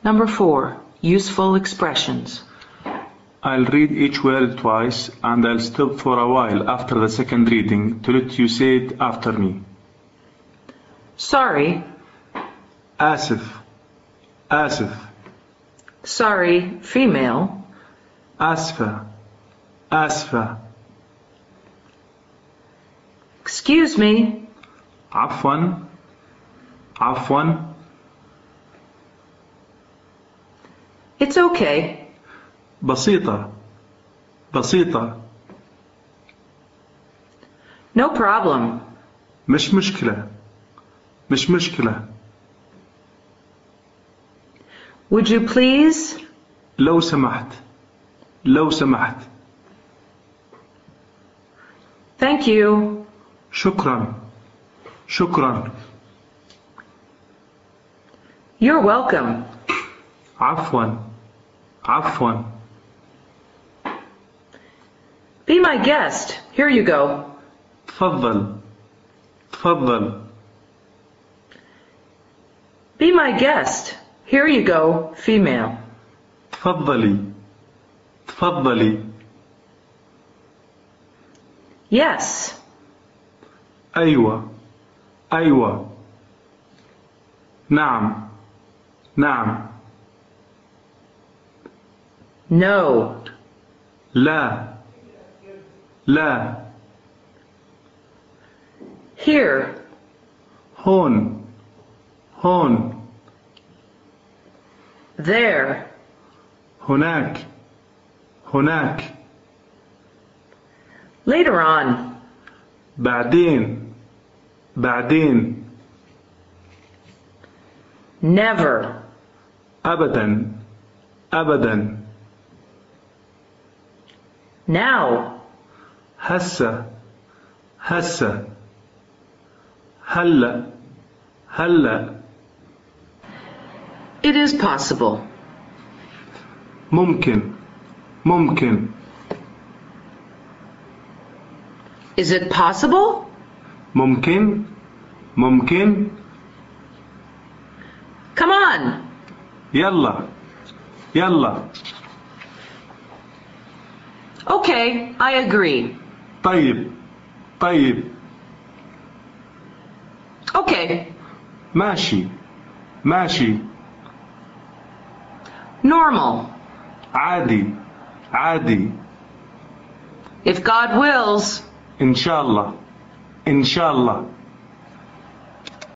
Number 4. Useful expressions. I'll read each word twice and I'll stop for a while after the second reading to let you say it after me. Sorry. آسف. آسف. Sorry, female. آسفة. آسفة. Excuse me. عفوا. عفوا. It's okay. بسيطة. بسيطة. No problem. مش مشكلة. مش مشكلة. Would you please? لو سمحت. لو سمحت. Thank you. شكرا. شكرا. You're welcome. عفوا. عفوا. Be my guest. Here you go. تفضل. تفضل. Be my guest. Here you go, female. تفضلي. تفضلي. Yes. أيوة. أيوة. نعم. نعم. No. لا. لا. Here. هون. هون. There. هناك. هناك. Later on. بعدين. بعدين. Never. أبدا. أبدا. Now. هسه. هسه. هلا. هلا. It is possible. ممكن. ممكن. Is it possible? ممكن. ممكن. Come on. يلا. يلا. Okay, I agree. طيب. طيب. Okay. ماشي. ماشي. Normal. عادي. عادي. If God wills. إن شاء الله. إن شاء الله.